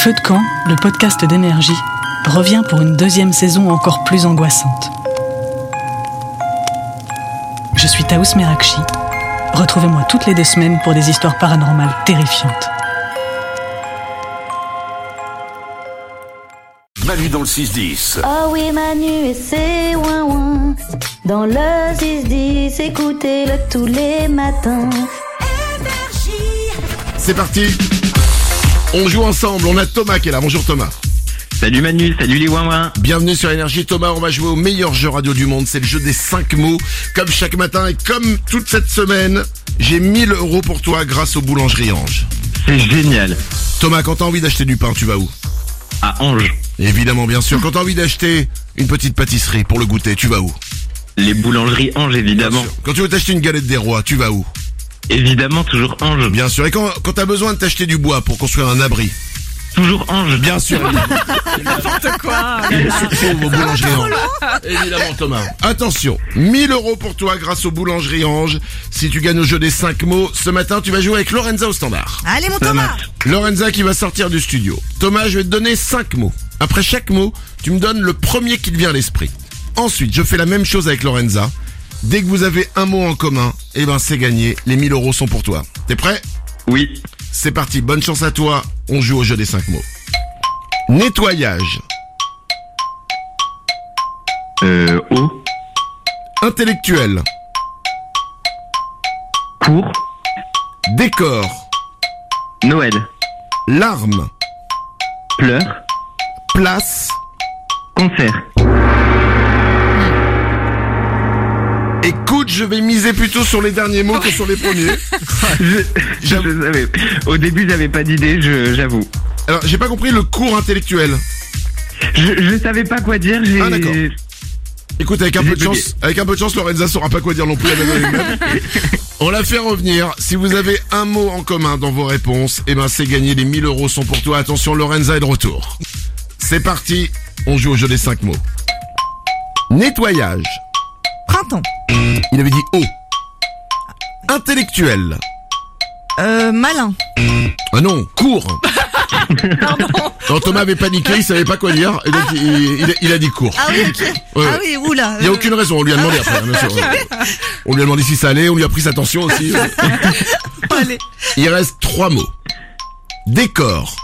Feu de camp, le podcast d'énergie, revient pour une deuxième saison encore plus angoissante. Je suis Taous Merakchi. Retrouvez-moi toutes les 2 semaines pour des histoires paranormales terrifiantes. Manu dans le 6-10. Ah oui, Manu et c'est ouin-ouin. Dans le 6-10, écoutez-le tous les matins. C'est parti. On joue ensemble, on a Thomas qui est là. Bonjour Thomas. Salut Manu, salut les ouin-ouin. Bienvenue sur Énergie. Thomas, on va jouer au meilleur jeu radio du monde. C'est le jeu des 5 mots. Comme chaque matin et comme toute cette semaine, j'ai 1 000 € pour toi grâce aux boulangeries Ange. C'est génial. Thomas, quand t'as envie d'acheter du pain, tu vas où? À Ange. Évidemment, bien sûr. Quand t'as envie d'acheter une petite pâtisserie pour le goûter, tu vas où? Les boulangeries Ange, évidemment. Bien sûr. Quand tu veux t'acheter une galette des rois, tu vas où? Évidemment, toujours Ange. Bien sûr. Et quand t'as besoin de t'acheter du bois pour construire un abri? Toujours Ange. Bien sûr. N'importe quoi. Se trouve aux boulangeries Ange. Évidemment Thomas. Attention, 1 000 € pour toi grâce aux boulangeries Ange. Si tu gagnes au jeu des 5 mots, ce matin tu vas jouer avec Lorenza au standard. Allez mon Ça Thomas. marche. Lorenza qui va sortir du studio. Thomas, je vais te donner 5 mots. Après chaque mot, tu me donnes le premier qui te vient à l'esprit. Ensuite, je fais la même chose avec Lorenza. Dès que vous avez un mot en commun, c'est gagné. Les 1 000 € sont pour toi. T'es prêt? Oui. C'est parti, bonne chance à toi. On joue au jeu des 5 mots. Nettoyage. Eau. Intellectuel. Cours. Décor. Noël. Larmes. Pleurs. Place. Concert. Écoute, je vais miser plutôt sur les derniers mots que sur les premiers. Je savais. Au début, j'avais pas d'idée, j'avoue. Alors, j'ai pas compris le cours intellectuel. Je savais pas quoi dire, Ah, d'accord. Écoute, avec un peu de chance, Lorenza saura pas quoi dire non plus. On la fait revenir. Si vous avez un mot en commun dans vos réponses, c'est gagné. Les 1 000 € sont pour toi. Attention, Lorenza est de retour. C'est parti. On joue au jeu des 5 mots. Nettoyage. Printemps. Il avait dit eau. Intellectuel. Malin. Ah non, cours. Non, Thomas avait paniqué, il savait pas quoi dire, et donc il a dit cours. Ah oui, ok. Ouais. Ah oui, oula. Il y a aucune raison, on lui a demandé après, bien sûr. On lui a demandé si ça allait, on lui a pris sa tension aussi. Allez. Il reste 3 mots. Décor.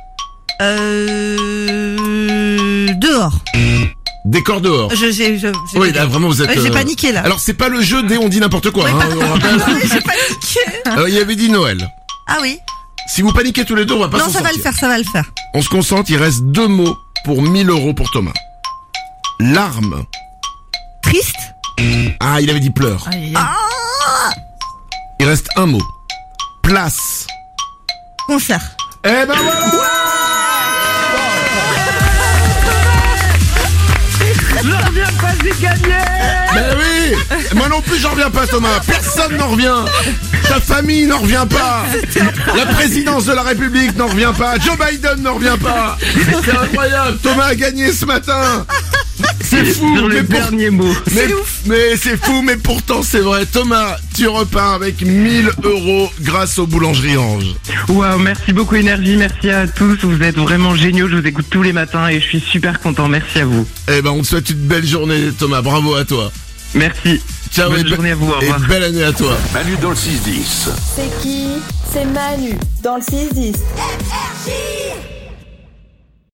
Dehors. Décor dehors. Oui, là vraiment vous êtes... J'ai paniqué là. Alors c'est pas le jeu dès on dit n'importe quoi, hein, on rappelle. J'ai paniqué. Alors il avait dit Noël. Ah oui. Si vous paniquez tous les deux, on va pas Non, s'en ça sortir. va le faire. On se concentre, il reste 2 mots pour 1 000 € pour Thomas. Larmes. Triste. Ah, il avait dit pleurs. Il reste 1 mot. Place. Concert. Eh ben voilà. J'en reviens pas, j'ai gagné. Ben oui. Moi non plus j'en reviens pas Thomas. Personne n'en revient. Ta famille n'en revient pas. La présidence de la République n'en revient pas. Joe Biden n'en revient pas. C'est incroyable. Thomas a gagné ce matin. C'est fou. Sur le dernier mot. Mais c'est fou, mais pourtant c'est vrai. Thomas, tu repars avec 1 000 € grâce aux boulangeries Ange. Waouh, merci beaucoup Énergie, merci à tous, vous êtes vraiment géniaux, je vous écoute tous les matins et je suis super content, merci à vous. Eh ben on te souhaite une belle journée Thomas, bravo à toi. Merci. Ciao. Bonne journée à vous, au revoir. Et belle année à toi. Manu dans le 6-10. C'est qui? C'est Manu dans le 6-10.